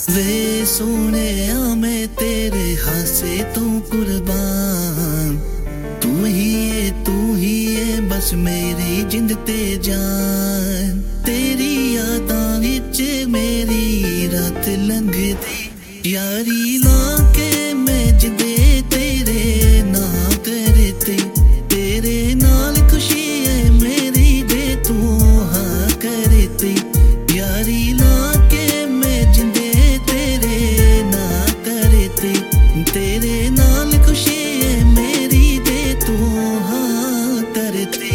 वे सोने मैं तेरे हासे तो कुर्बान। तू ही है बस मेरी जिंद ते जान। तेरी यादां विच मेरी रात लंघदी। यारी लाके मैं जिंदे तेरे ना करती। तेरे नाल खुशी है मेरी जे तू हाँ करती। यारी लाके मैं जिंदे तेरे ना करती। तेरे नाल खुशी है मेरी जे तू हाँ करती।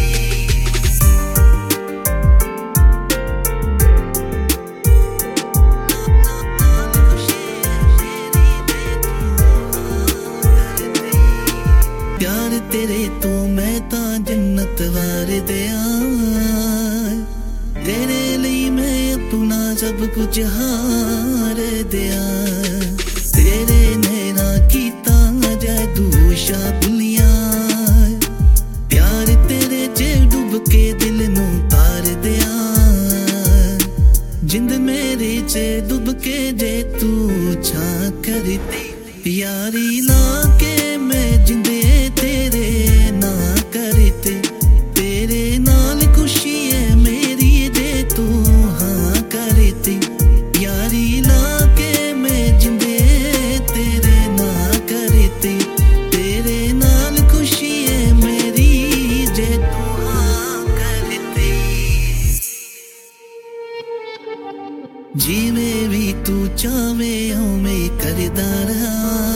प्यार तेरे तो मैं तां जन्नत वार दिया। तेरे लिए मैं अपना सब कुछ हार दिया। तेरे नैना कीता जादू शाबलिया। प्यार तेरे च डुब के दिल नू तार दिया। जिंद मेरे च डुब के जे तू छा करती। यारी लाके मैं जिंदे तेरे ना करती। तेरे नाल खुशी है मेरी जे तू हाँ करती। यारी लाके मैं जिंदे तेरे ना करती। तेरे नाल खुशी है मेरी जे तू हाँ करती। जिवें भी तू चावे उवें करदा रहा।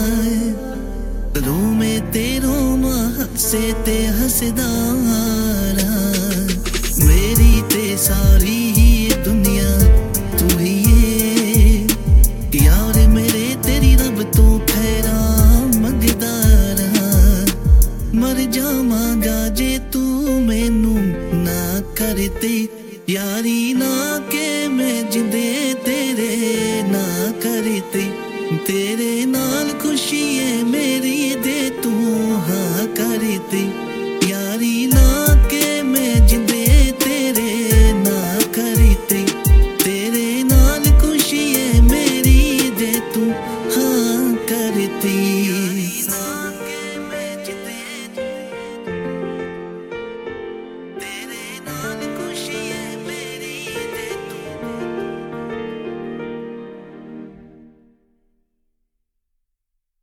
रोवे तेरो हंसे ते हसदा रहा। मेरी ते सारी ही दुनिया तू ही है। यार मेरे तेरी रब तो खैरा मंगदा रहा। मर जावांगा जे तू मैनू ना करती। यारी ना के मैं जिंदे तेरे ना करती।